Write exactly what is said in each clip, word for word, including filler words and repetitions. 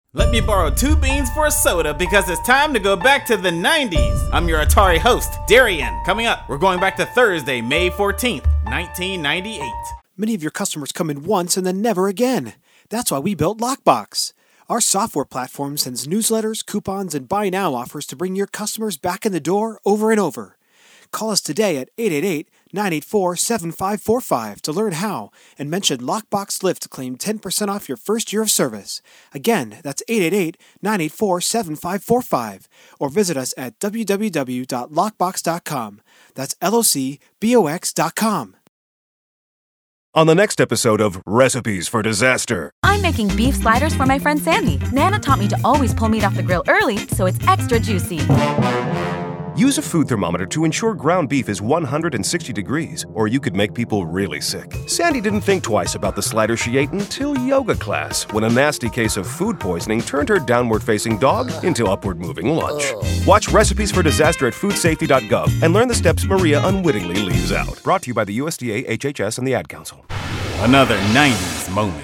Let me borrow two beans for a soda because it's time to go back to the nineties. I'm your Atari host, Darian. Coming up, we're going back to Thursday, May fourteenth, nineteen ninety-eight. Many of your customers come in once and then never again. That's why we built Lockbox. Our software platform sends newsletters, coupons, and buy now offers to bring your customers back in the door over and over. Call us today at eight eight eight, nine eight four, seven five four five to learn how and mention Lockbox Lift to claim ten percent off your first year of service. Again, that's eight eight eight, nine eight four, seven five four five or visit us at w w w dot lockbox dot com. That's L O C B O X dot com. On the next episode of Recipes for Disaster. I'm making beef sliders for my friend Sandy. Nana taught me to always pull meat off the grill early so it's extra juicy. Use a food thermometer to ensure ground beef is one hundred sixty degrees, or you could make people really sick. Sandy didn't think twice about the slider she ate until yoga class, when a nasty case of food poisoning turned her downward-facing dog into upward-moving lunch. Watch Recipes for Disaster at food safety dot gov and learn the steps Maria unwittingly leaves out. Brought to you by the U S D A, H H S, and the Ad Council. Another nineties moment.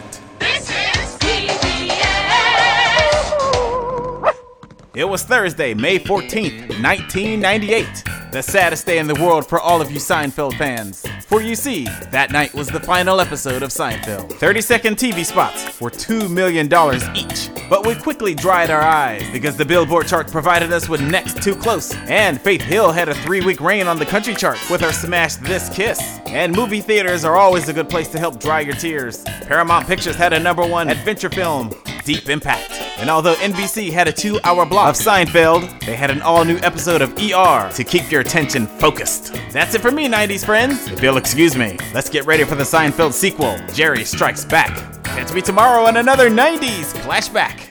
It was Thursday, May fourteenth, nineteen ninety-eight. The saddest day in the world for all of you Seinfeld fans. For you see, that night was the final episode of Seinfeld. thirty-second T V spots for two million dollars each. But we quickly dried our eyes because the Billboard chart provided us with Next Too Close. And Faith Hill had a three-week reign on the country chart with her smash This Kiss. And movie theaters are always a good place to help dry your tears. Paramount Pictures had a number one adventure film, Deep Impact. And although N B C had a two-hour block of Seinfeld, they had an all-new episode of E R to keep your attention focused. That's it for me, nineties friends. If you'll excuse me, let's get ready for the Seinfeld sequel, Jerry Strikes Back. Catch me tomorrow on another nineties Flashback.